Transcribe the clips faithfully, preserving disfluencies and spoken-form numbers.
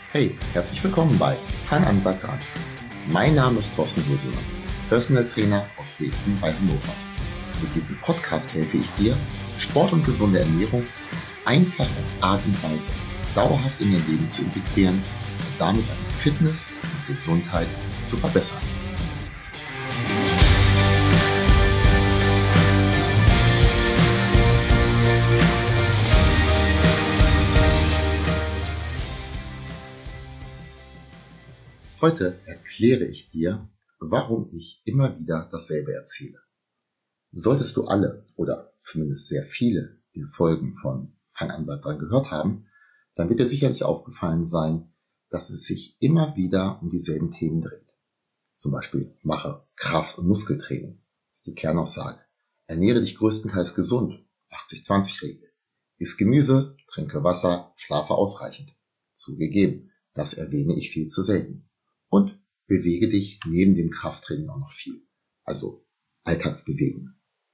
Hey, herzlich willkommen bei Fang an Bad Dran. Mein Name ist Thorsten Husemann, Personal Trainer aus Weetzen bei Hannover. Mit diesem Podcast helfe ich dir, Sport und gesunde Ernährung auf einfache Art und Weise dauerhaft in dein Leben zu integrieren und damit deine Fitness und Gesundheit zu verbessern. Heute erkläre ich dir, warum ich immer wieder dasselbe erzähle. Solltest du alle oder zumindest sehr viele der Folgen von Fang an Bad Dran gehört haben, dann wird dir sicherlich aufgefallen sein, dass es sich immer wieder um dieselben Themen dreht. Zum Beispiel mache Kraft- und Muskeltraining, das ist die Kernaussage. Ernähre dich größtenteils gesund, achtzig zwanzig Regel. Iss Gemüse, trinke Wasser, schlafe ausreichend. Zugegeben, das erwähne ich viel zu selten. Und bewege dich neben dem Krafttraining auch noch viel. Also Alltagsbewegung.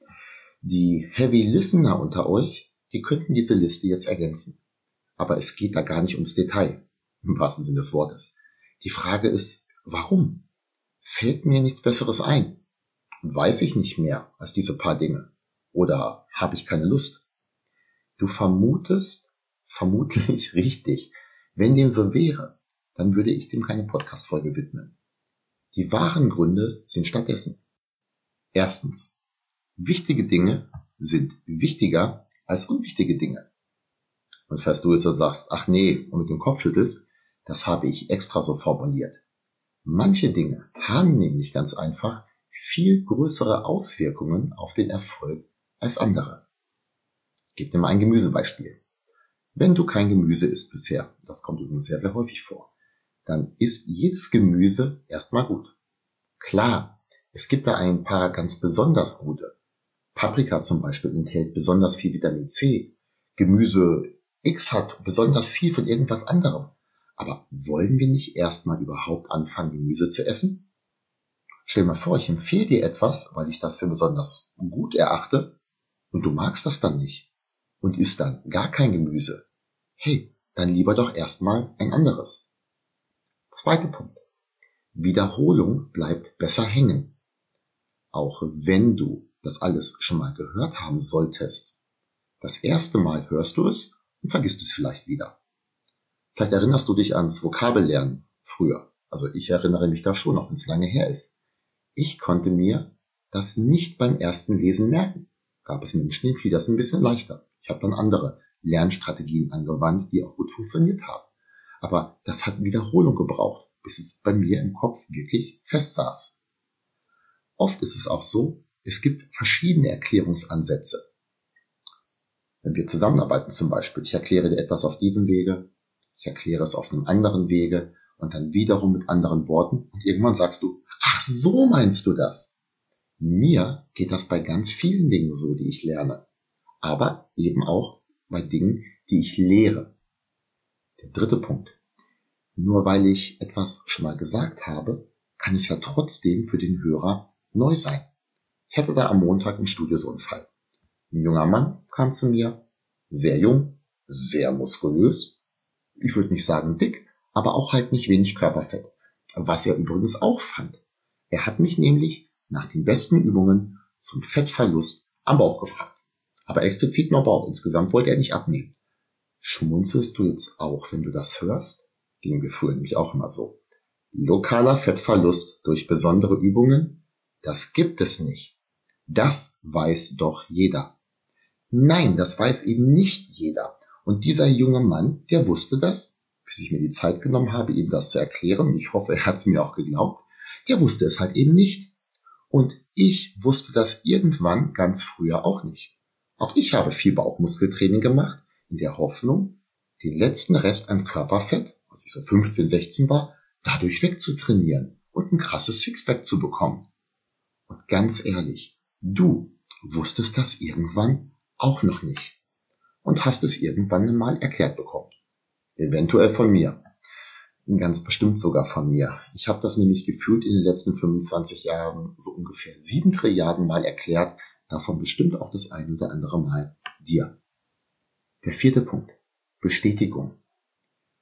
Die Heavy Listener unter euch, die könnten diese Liste jetzt ergänzen. Aber es geht da gar nicht ums Detail, im wahrsten Sinne des Wortes. Die Frage ist, warum? Fällt mir nichts Besseres ein? Weiß ich nicht mehr als diese paar Dinge? Oder habe ich keine Lust? Du vermutest vermutlich richtig. Wenn dem so wäre, dann würde ich dem keine Podcast-Folge widmen. Die wahren Gründe sind stattdessen. Erstens, wichtige Dinge sind wichtiger als unwichtige Dinge. Und falls du jetzt so sagst, ach nee, und mit dem Kopf schüttelst, das habe ich extra so formuliert. Manche Dinge haben nämlich ganz einfach viel größere Auswirkungen auf den Erfolg als andere. Ich gebe dir mal ein Gemüsebeispiel. Wenn du kein Gemüse isst bisher, das kommt übrigens sehr, sehr häufig vor, dann ist jedes Gemüse erstmal gut. Klar, es gibt da ein paar ganz besonders gute. Paprika zum Beispiel enthält besonders viel Vitamin C. Gemüse X hat besonders viel von irgendwas anderem. Aber wollen wir nicht erstmal überhaupt anfangen, Gemüse zu essen? Stell dir mal vor, ich empfehle dir etwas, weil ich das für besonders gut erachte, und du magst das dann nicht und isst dann gar kein Gemüse. Hey, dann lieber doch erstmal ein anderes. Zweiter Punkt. Wiederholung bleibt besser hängen. Auch wenn du das alles schon mal gehört haben solltest. Das erste Mal hörst du es und vergisst es vielleicht wieder. Vielleicht erinnerst du dich ans Vokabellernen früher. Also ich erinnere mich da schon, auch wenn es lange her ist. Ich konnte mir das nicht beim ersten Lesen merken. Gab es Menschen, denen fiel das ein bisschen leichter. Ich habe dann andere Lernstrategien angewandt, die auch gut funktioniert haben. Aber das hat Wiederholung gebraucht, bis es bei mir im Kopf wirklich festsaß. Oft ist es auch so, es gibt verschiedene Erklärungsansätze. Wenn wir zusammenarbeiten zum Beispiel, ich erkläre dir etwas auf diesem Wege, ich erkläre es auf einem anderen Wege und dann wiederum mit anderen Worten und irgendwann sagst du, ach so meinst du das. Mir geht das bei ganz vielen Dingen so, die ich lerne, aber eben auch bei Dingen, die ich lehre. Der dritte Punkt. Nur weil ich etwas schon mal gesagt habe, kann es ja trotzdem für den Hörer neu sein. Ich hatte da am Montag im Studio so einen Fall. Ein junger Mann kam zu mir, sehr jung, sehr muskulös. Ich würde nicht sagen dick, aber auch halt nicht wenig Körperfett. Was er übrigens auch fand. Er hat mich nämlich nach den besten Übungen zum Fettverlust am Bauch gefragt. Aber explizit nur Bauch. Insgesamt wollte er nicht abnehmen. Schmunzelst du jetzt auch, wenn du das hörst? Ging mir früher nämlich auch immer so. Lokaler Fettverlust durch besondere Übungen? Das gibt es nicht. Das weiß doch jeder. Nein, das weiß eben nicht jeder. Und dieser junge Mann, der wusste das, bis ich mir die Zeit genommen habe, ihm das zu erklären, und ich hoffe, er hat es mir auch geglaubt, der wusste es halt eben nicht. Und ich wusste das irgendwann ganz früher auch nicht. Auch ich habe viel Bauchmuskeltraining gemacht, in der Hoffnung, den letzten Rest an Körperfett, als ich so fünfzehn, sechzehn war, dadurch wegzutrainieren und ein krasses Sixpack zu bekommen. Und ganz ehrlich, du wusstest das irgendwann auch noch nicht und hast es irgendwann mal erklärt bekommen. Eventuell von mir. Ganz bestimmt sogar von mir. Ich habe das nämlich gefühlt in den letzten fünfundzwanzig Jahren so ungefähr sieben Trilliarden Mal erklärt, davon bestimmt auch das ein oder andere Mal dir. Der vierte Punkt. Bestätigung.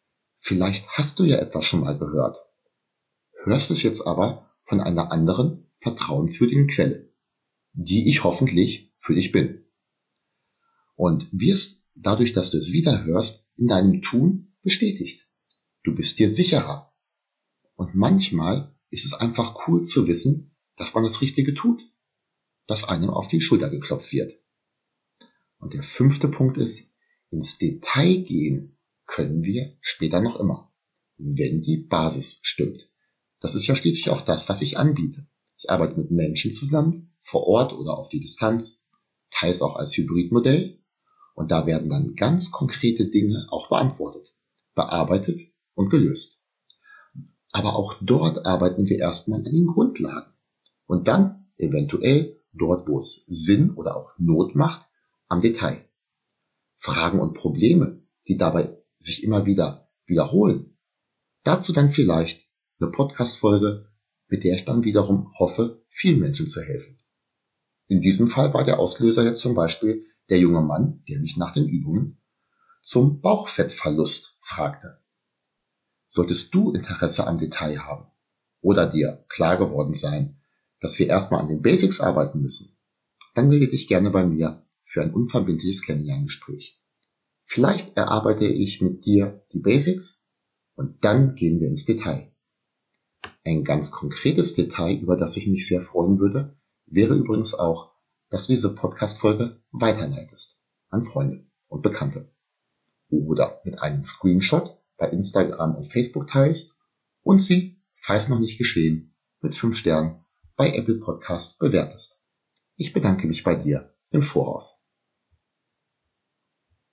Vielleicht hast du ja etwas schon mal gehört, hörst es jetzt aber von einer anderen, vertrauenswürdigen Quelle, die ich hoffentlich für dich bin. Und wirst dadurch, dass du es wieder hörst, in deinem Tun bestätigt. Du bist dir sicherer. Und manchmal ist es einfach cool zu wissen, dass man das Richtige tut, dass einem auf die Schulter geklopft wird. Und der fünfte Punkt ist, ins Detail gehen können wir später noch immer, wenn die Basis stimmt. Das ist ja schließlich auch das, was ich anbiete. Ich arbeite mit Menschen zusammen, vor Ort oder auf die Distanz, teils auch als Hybridmodell. Und da werden dann ganz konkrete Dinge auch beantwortet, bearbeitet und gelöst. Aber auch dort arbeiten wir erstmal an den Grundlagen. Und dann eventuell dort, wo es Sinn oder auch Not macht, am Detail. Fragen und Probleme, die dabei sich immer wieder wiederholen. Dazu dann vielleicht eine Podcast-Folge, mit der ich dann wiederum hoffe, vielen Menschen zu helfen. In diesem Fall war der Auslöser jetzt zum Beispiel der junge Mann, der mich nach den Übungen zum Bauchfettverlust fragte. Solltest du Interesse am Detail haben oder dir klar geworden sein, dass wir erstmal an den Basics arbeiten müssen, dann melde dich gerne bei mir für ein unverbindliches Kennenlerngespräch. Vielleicht erarbeite ich mit dir die Basics und dann gehen wir ins Detail. Ein ganz konkretes Detail, über das ich mich sehr freuen würde, wäre übrigens auch, dass du diese Podcast-Folge weiterleitest an Freunde und Bekannte. Oder mit einem Screenshot bei Instagram und Facebook teilst und sie, falls noch nicht geschehen, mit fünf Sternen bei Apple Podcast bewertest. Ich bedanke mich bei dir im Voraus.